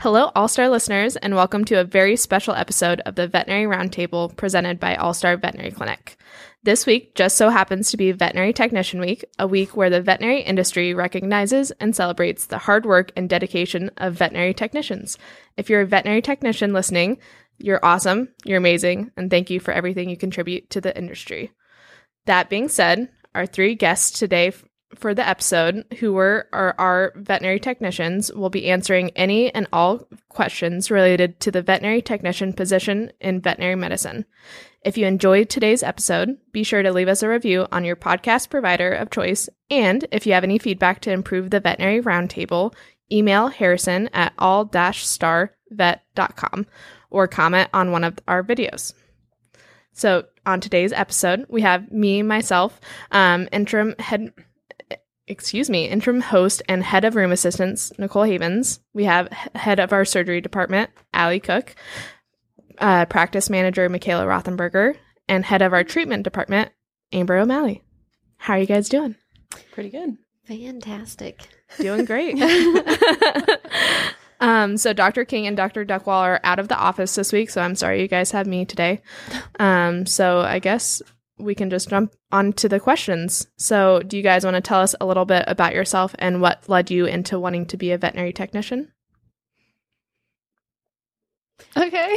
Hello, All-Star listeners, and welcome to a very special episode of the Veterinary Roundtable presented by All-Star Veterinary Clinic. This week just so happens to be Veterinary Technician Week, a week where the veterinary industry recognizes and celebrates the hard work and dedication of veterinary technicians. If you're a veterinary technician listening, you're awesome, you're amazing, and thank you for everything you contribute to the industry. That being said, our three guests today for the episode, who are our veterinary technicians, will be answering any and all questions related to the veterinary technician position in veterinary medicine. If you enjoyed today's episode, be sure to leave us a review on your podcast provider of choice, and if you have any feedback to improve the Veterinary Roundtable, email Harrison at all-starvet.com or comment on one of our videos. So on today's episode, we have myself, interim host and head of room assistants, Nicole Havens. We have head of our surgery department, Allie Cook, practice manager, Michaela Rothenberger, and head of our treatment department, Amber O'Malley. How are you guys doing? Pretty good. Fantastic. Doing great. So Dr. King and Dr. Duckwall are out of the office this week, so I'm sorry you guys have me today. So I guess we can just jump on to the questions. So do you guys want to tell us a little bit about yourself and what led you into wanting to be a veterinary technician? Okay.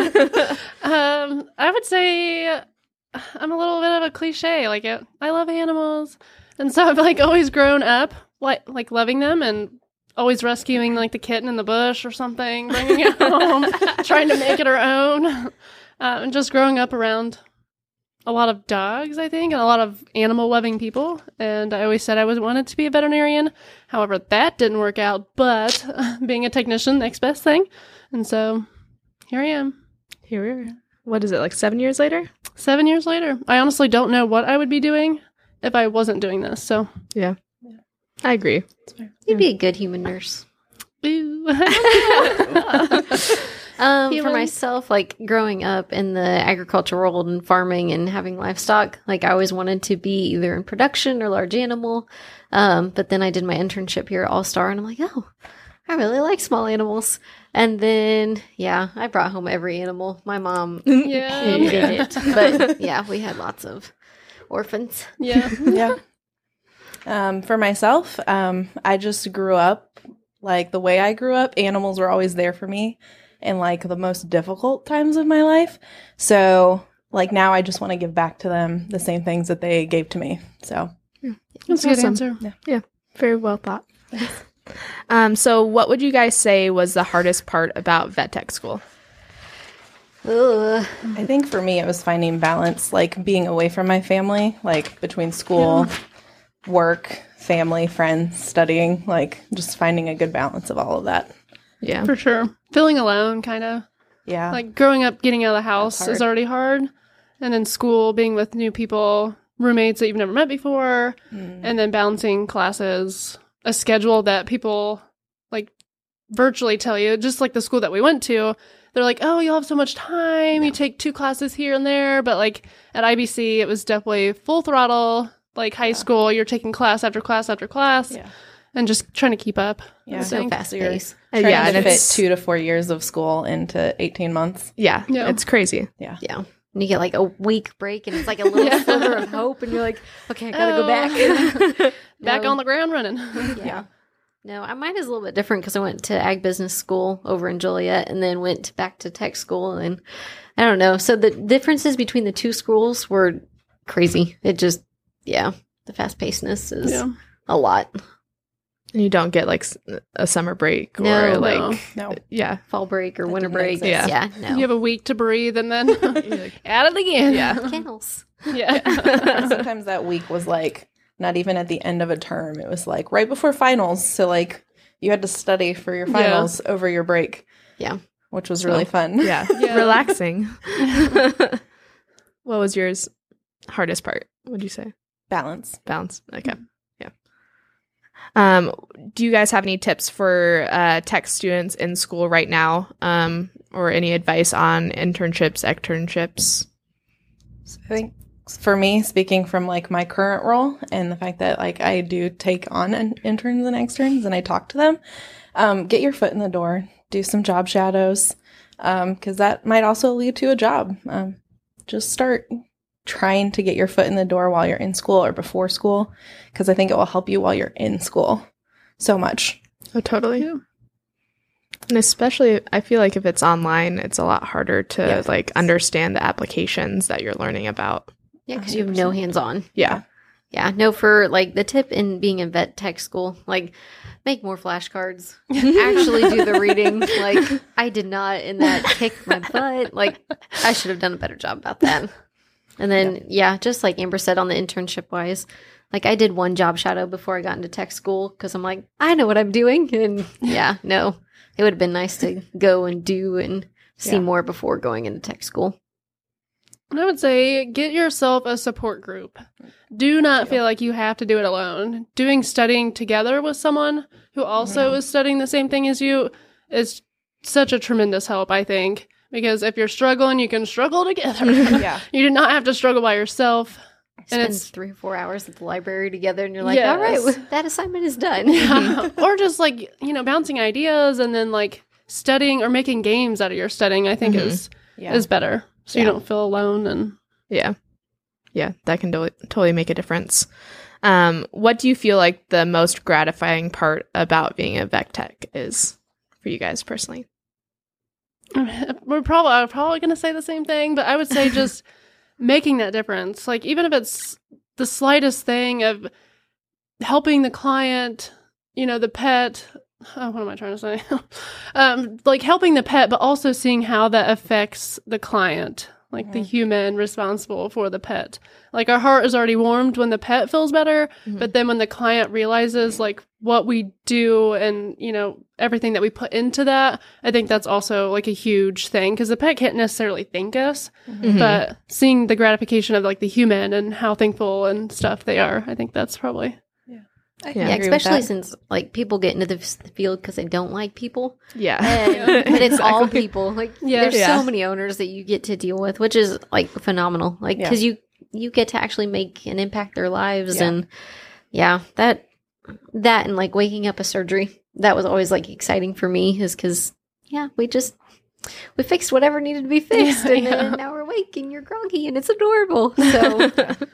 I would say I'm a little bit of a cliche. I love animals. And so I've always grown up like loving them and always rescuing the kitten in the bush or something, bringing it home, trying to make it our own. And just growing up around a lot of dogs, I think, and a lot of animal-loving people. And I always said I wanted to be a veterinarian. However, that didn't work out. But being a technician, next best thing. And so here I am. Here we are. What is it, 7 years later? 7 years later. I honestly don't know what I would be doing if I wasn't doing this. So yeah. I agree. You'd be a good human nurse. Ooh. For myself, growing up in the agriculture world and farming and having livestock, I always wanted to be either in production or large animal. But then I did my internship here at All Star, and I'm like, oh, I really like small animals. And then, I brought home every animal. My mom hated it. But we had lots of orphans. Yeah. Yeah. For myself, I just grew up the way I grew up. Animals were always there for me in the most difficult times of my life. So now I just want to give back to them the same things that they gave to me. So that's a good answer. Yeah. Very well thought. So what would you guys say was the hardest part about vet tech school? Ugh. I think for me, it was finding balance, being away from my family, between school, work, family, friends, studying, just finding a good balance of all of that. Yeah. For sure. Feeling alone, kind of. Yeah. Growing up, getting out of the house is already hard. And then school, being with new people, roommates that you've never met before, and then balancing classes, a schedule that people, virtually tell you, just the school that we went to, they're like, oh, you'll have so much time, you take 2 classes here and there, but, at IBC, it was definitely full throttle, high school, you're taking class after class after class, and just trying to keep up. Yeah, So fast-paced. Trying to fit 2 to 4 years of school into 18 months. Yeah. It's crazy. Yeah. Yeah. And you get a week break and it's a little sliver of hope and you're like, okay, I gotta go back. Back on the ground running. Yeah. No, mine is a little bit different because I went to ag business school over in Joliet and then went back to tech school, and I don't know. So the differences between the 2 schools were crazy. It just, the fast-pacedness is a lot. And you don't get a summer break or No. yeah, fall break or winter break. Yeah. No. You have a week to breathe and then at it again. Yeah. Kennels. Yeah. Sometimes that week was not even at the end of a term. It was right before finals. So you had to study for your finals over your break. Yeah. Which was really fun. Yeah. Relaxing. What was yours hardest part, would you say? Balance. Okay. Yeah. Do you guys have any tips for tech students in school right now, or any advice on externships? So I think for me, speaking from my current role and the fact that I do take on interns and externs and I talk to them, get your foot in the door. do some job shadows, because that might also lead to a job. Just start trying to get your foot in the door while you're in school or before school, because I think it will help you while you're in school so much. Oh, totally. Yeah. And especially, I feel like if it's online, it's a lot harder to like understand the applications that you're learning about. Yeah, because you have no hands-on. Yeah. Yeah, no, for like the tip in being in vet tech school, like make more flashcards, actually do the reading. Like I did not, and that kicked my butt. Like I should have done a better job about that. And then, just like Amber said on the internship wise, like I did one job shadow before I got into tech school because I'm like, I know what I'm doing. And no, it would have been nice to go and do and see more before going into tech school. And I would say get yourself a support group. Do not feel like you have to do it alone. Doing studying together with someone who also is studying the same thing as you is such a tremendous help, I think. Because if you're struggling, you can struggle together. You do not have to struggle by yourself. And it's 3 or 4 hours at the library together, and you're like, all right, that assignment is done. Or just like, bouncing ideas and then like studying or making games out of your studying, I think is better. So you don't feel alone. And yeah, that can totally make a difference. What do you feel like the most gratifying part about being a vet tech is for you guys personally? I'm probably going to say the same thing, but I would say just making that difference. Like, even if it's the slightest thing of helping the client, the pet. Oh, what am I trying to say? Like helping the pet, but also seeing how that affects the client, like the human responsible for the pet. Like our heart is already warmed when the pet feels better, but then when the client realizes like what we do and, everything that we put into that, I think that's also like a huge thing because the pet can't necessarily thank us, but seeing the gratification of like the human and how thankful and stuff they are, I think that's probably... especially since like people get into the field because they don't like people. But it's all people. Like there's so many owners that you get to deal with, which is like phenomenal. Like because you get to actually make and impact their lives, and that and like waking up a surgery, that was always like exciting for me, is because we fixed whatever needed to be fixed, and then now we're awake and you're groggy and it's adorable. So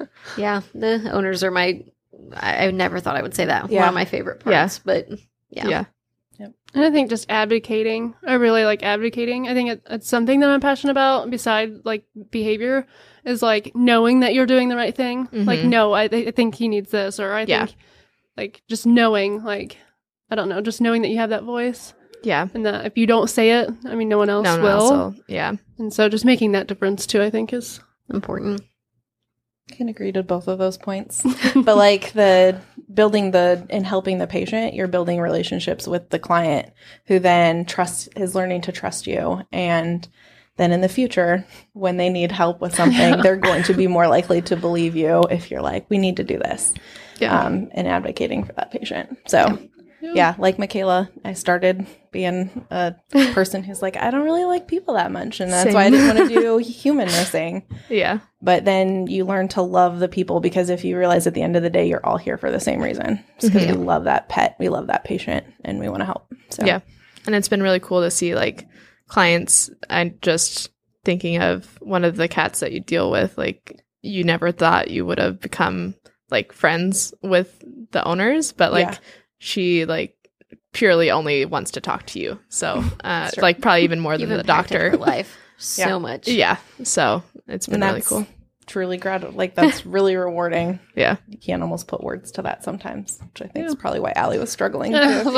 the owners are I never thought I would say that. One of my favorite parts, but And I think just advocating. I really like advocating. I think it's something that I'm passionate about beside like behavior is like knowing that you're doing the right thing. Like, no, I think he needs this, or I think like just knowing, like, I don't know, just knowing that you have that voice. Yeah. And that if you don't say it, I mean, no one else will. And so just making that difference too, I think is important. I can agree to both of those points. But like the building and helping the patient, you're building relationships with the client who then is learning to trust you. And then in the future, when they need help with something, they're going to be more likely to believe you if you're like, we need to do this. And advocating for that patient. So like Michaela, I started being a person who's like, I don't really like people that much. And that's why I didn't want to do human nursing. But then you learn to love the people, because if you realize at the end of the day, you're all here for the same reason. It's because we love that pet, we love that patient, and we want to help. So and it's been really cool to see like clients. I'm just thinking of one of the cats that you deal with. Like you never thought you would have become like friends with the owners, but like she like purely only wants to talk to you. So like probably even more than the doctor. Her life so much. So it's been really cool. Truly that's really rewarding. You can't almost put words to that sometimes, which I think is probably why Allie was struggling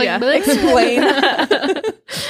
to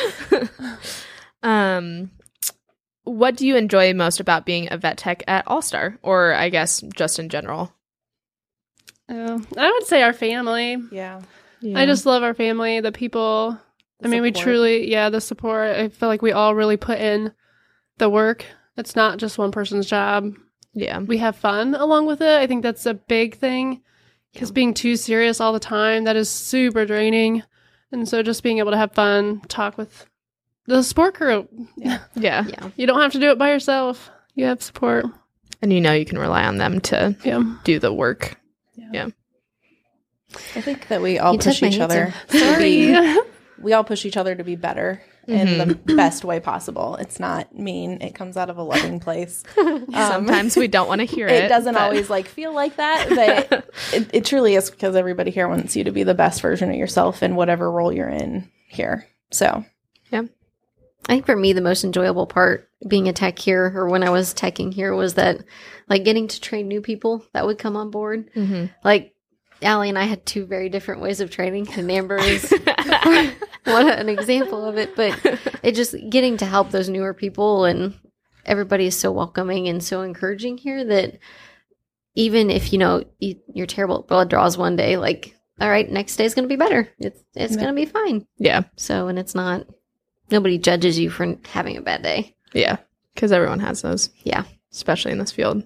explain. What do you enjoy most about being a vet tech at All-Star, or I guess just in general? I would say our family. I just love our family, the people. We truly, the support. I feel like we all really put in the work. It's not just one person's job. We have fun along with it. I think that's a big thing, because being too serious all the time, that is super draining. And so just being able to have fun, talk with the support group. You don't have to do it by yourself. You have support. And you can rely on them to do the work. I think that we all push each other we all push each other to be better in the best way possible. It's not mean. It comes out of a loving place. Sometimes we don't want to hear it. It doesn't but- always like feel like that, but it truly is, because everybody here wants you to be the best version of yourself in whatever role you're in here. So I think for me, the most enjoyable part being a tech here, or when I was teching here, was that like getting to train new people that would come on board. Like Allie and I had 2 very different ways of training, and Amber is an example of it. But it just getting to help those newer people, and everybody is so welcoming and so encouraging here that even if you're terrible at blood draws one day, like, all right, next day is going to be better. It's going to be fine. Yeah. So, and it's not. Nobody judges you for having a bad day. Yeah. Because everyone has those. Yeah. Especially in this field.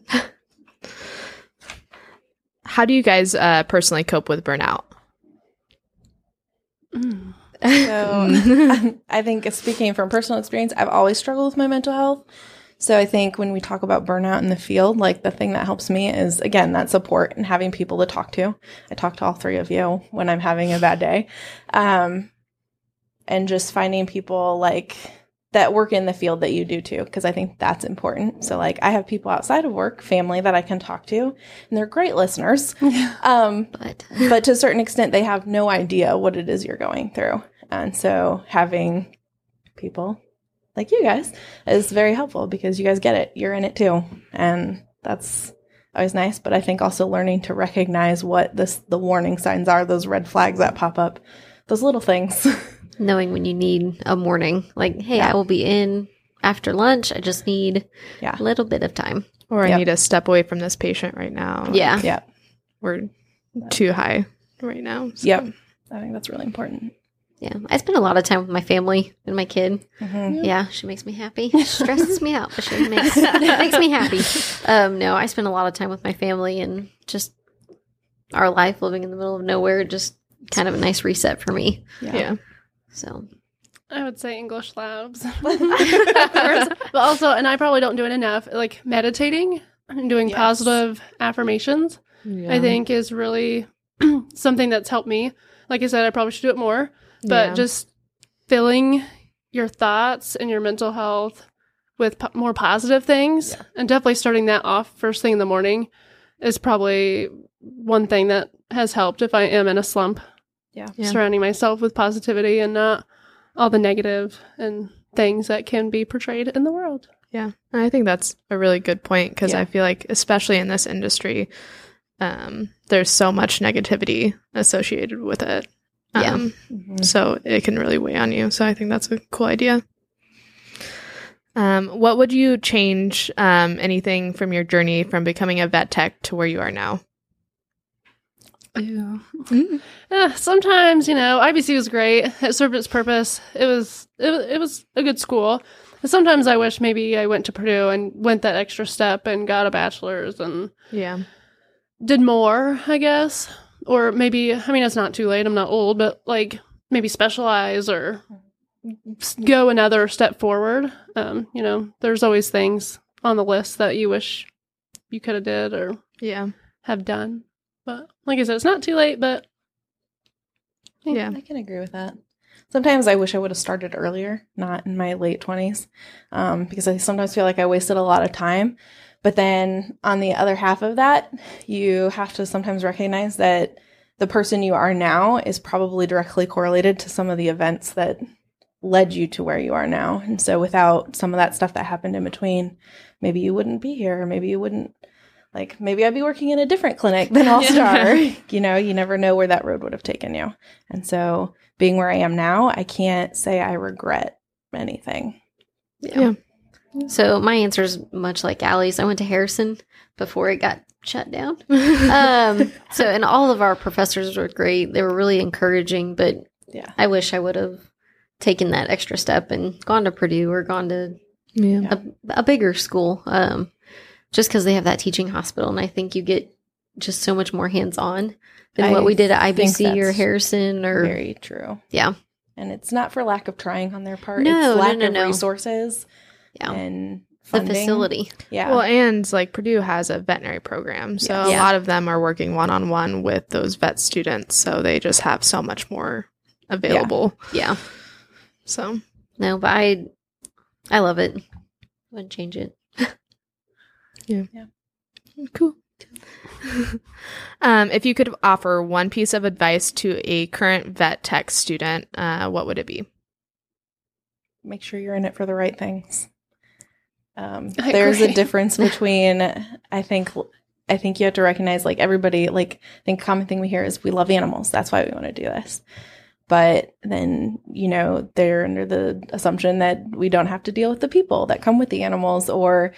How do you guys personally cope with burnout? So I think, speaking from personal experience, I've always struggled with my mental health. So I think when we talk about burnout in the field, like the thing that helps me is, again, that support and having people to talk to. I talk to all 3 of you when I'm having a bad day. And just finding people like that work in the field that you do too, because I think that's important. So like I have people outside of work, family that I can talk to, and they're great listeners. But to a certain extent, they have no idea what it is you're going through. And so having people like you guys is very helpful, because you guys get it. You're in it too. And that's always nice. But I think also learning to recognize what the warning signs are, those red flags that pop up, those little things. Knowing when you need a morning, like, hey, I will be in after lunch. I just need a little bit of time. Or I need to step away from this patient right now. Yeah. Yep. We're too high right now. So. Yep. I think that's really important. Yeah. I spend a lot of time with my family and my kid. Mm-hmm. Yeah. She makes me happy. She stresses me out, but she makes me happy. No, I spend a lot of time with my family, and just our life living in the middle of nowhere, just kind of a nice reset for me. Yeah. So I would say English labs. But also, and I probably don't do it enough, like meditating and doing positive affirmations, I think is really something that's helped me. Like I said, I probably should do it more, but just filling your thoughts and your mental health with more positive things, and definitely starting that off first thing in the morning is probably one thing that has helped if I am in a slump. Yeah. Surrounding myself with positivity and not all the negative and things that can be portrayed in the world. Yeah. And I think that's a really good point, because I feel like, especially in this industry, there's so much negativity associated with it. So it can really weigh on you. So I think that's a cool idea. What would you change, anything from your journey from becoming a vet tech to where you are now? Sometimes, IBC was great. It served its purpose. It was a good school. Sometimes I wish maybe I went to Purdue and went that extra step and got a bachelor's and did more, I guess. Or maybe, it's not too late. I'm not old, but like maybe specialize or go another step forward. There's always things on the list that you wish you could have did or have done. But like I said, it's not too late, but I can agree with that. Sometimes I wish I would have started earlier, not in my late 20s, because I sometimes feel like I wasted a lot of time. But then on the other half of that, you have to sometimes recognize that the person you are now is probably directly correlated to some of the events that led you to where you are now. And so without some of that stuff that happened in between, maybe you wouldn't be here, or maybe you wouldn't. Like, maybe I'd be working in a different clinic than All Star. You never know where that road would have taken you. And so being where I am now, I can't say I regret anything. Yeah. So my answer is much like Allie's. I went to Harrison before it got shut down. And all of our professors were great. They were really encouraging, but I wish I would have taken that extra step and gone to Purdue or gone to a bigger school. Just because they have that teaching hospital. And I think you get just so much more hands-on than what we did at IBC or Harrison. Or very true. Yeah. And it's not for lack of trying on their part. No, it's lack no. of resources and funding. The facility. Yeah. Well, and like Purdue has a veterinary program. So a lot of them are working one-on-one with those vet students. So they just have so much more available. Yeah. So No, but I love it. Wouldn't change it. cool. If you could offer one piece of advice to a current vet tech student, what would it be? Make sure you're in it for the right things. I There's a agree. difference between, I think you have to recognize, like, everybody, like, I think a common thing we hear is we love animals. That's why we want to do this. But then, they're under the assumption that we don't have to deal with the people that come with the animals, or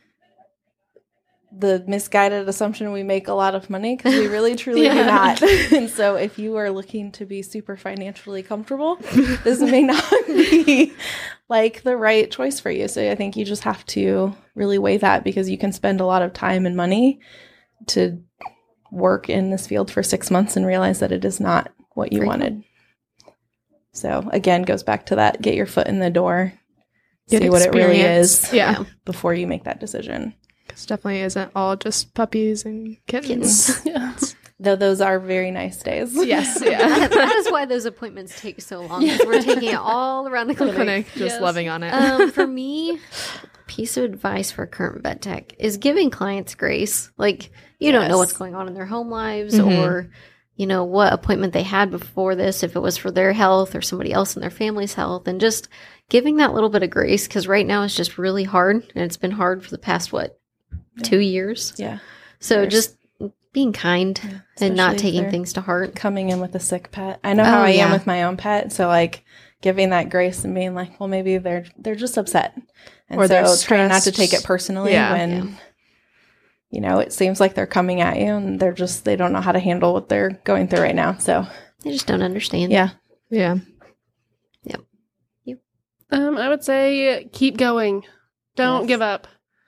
the misguided assumption we make a lot of money, because we really truly do not. And so if you are looking to be super financially comfortable, this may not be like the right choice for you. So I think you just have to really weigh that, because you can spend a lot of time and money to work in this field for 6 months and realize that it is not what you wanted. So again, goes back to that, get your foot in the door, Get see what it really experience. is Yeah. before you make that decision. Because definitely isn't all just puppies and kittens. Yeah. Though those are very nice days. Yes, yeah. That is why those appointments take so long. 'Cause we're taking it all around the clinic. Clinic, just Yes. loving on it. For me, piece of advice for current vet tech is giving clients grace. Like, you don't know what's going on in their home lives, Mhm. or what appointment they had before this, if it was for their health or somebody else in their family's health, and just giving that little bit of grace, because right now it's just really hard, and it's been hard for the past 2 years. Yeah. So There's- just being kind and not especially if taking they're things to heart. Coming in with a sick pet. I know how I am yeah. with my own pet. So like giving that grace and being like, well, maybe they're just upset. And Or they're so trying not to stressed. take it personally Yeah. when, it seems like they're coming at you and they don't know how to handle what they're going through right now. So They just don't understand. yeah. Yeah. I would say keep going. Don't Yes. give up.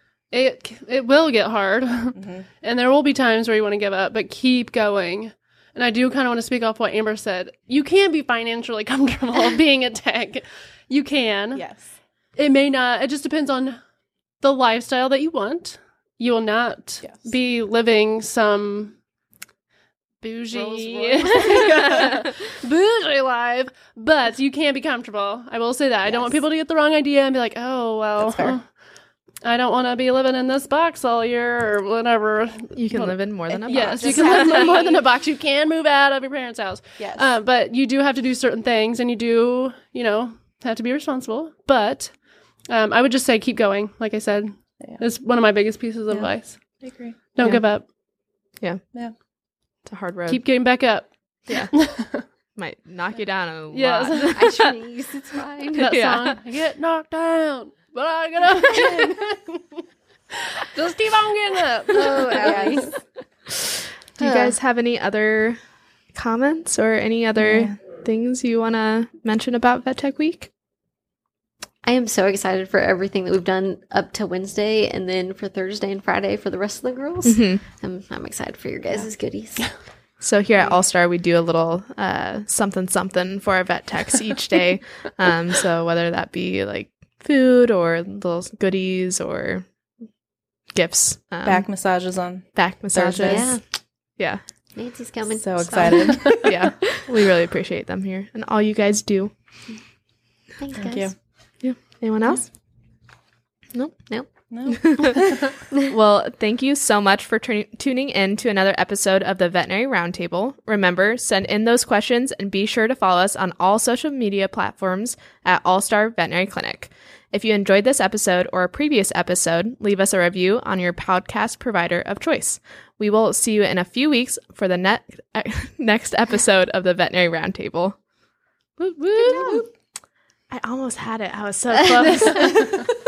It will get hard, Mhm. and there will be times where you want to give up, but keep going. And I do kind of want to speak off what Amber said. You can be financially comfortable being a tech. You can. Yes. It may not. It just depends on the lifestyle that you want. You will not Yes. be living some bougie bougie life, but you can be comfortable. I will say that. I don't want Yes. people to get the wrong idea and be like, oh, well, That's fair. I don't want to be living in this box all year or whatever. You can live in more than a box. Yes, you Just can have live to in more be- than a box. You can move out of your parents' house. Yes. But you do have to do certain things, and you do, have to be responsible. But I would just say keep going. Like I said, Yeah. it's one of my biggest pieces of Yeah. advice. I agree. Don't Yeah. give up. It's a hard road. Keep getting back up. Yeah. Might knock you down a Yes. lot. I sneeze. It's fine. That Yeah. song. I get knocked down, but I get up again. Just keep on getting up. Oh, Abby. Do you guys have any other comments or any other Yeah. things you want to mention about Vet Tech Week? I am so excited for everything that we've done up to Wednesday, and then for Thursday and Friday for the rest of the girls. I'm excited for your guys' goodies. So here at All Star, we do a little something for our vet techs each day. So whether that be like food or little goodies or gifts, Back massages on back massages. Thursdays. Yeah, Nancy's coming. So excited. yeah. We really appreciate them here and all you guys do. Thanks, Thank guys. Yeah. Anyone else? Nope. No. Well, thank you so much for tuning in to another episode of the Veterinary Roundtable. Remember, send in those questions and be sure to follow us on all social media platforms at All Star Veterinary Clinic. If you enjoyed this episode or a previous episode, leave us a review on your podcast provider of choice. We will see you in a few weeks for the next episode of the Veterinary Roundtable. Woo woo! I almost had it. I was so close.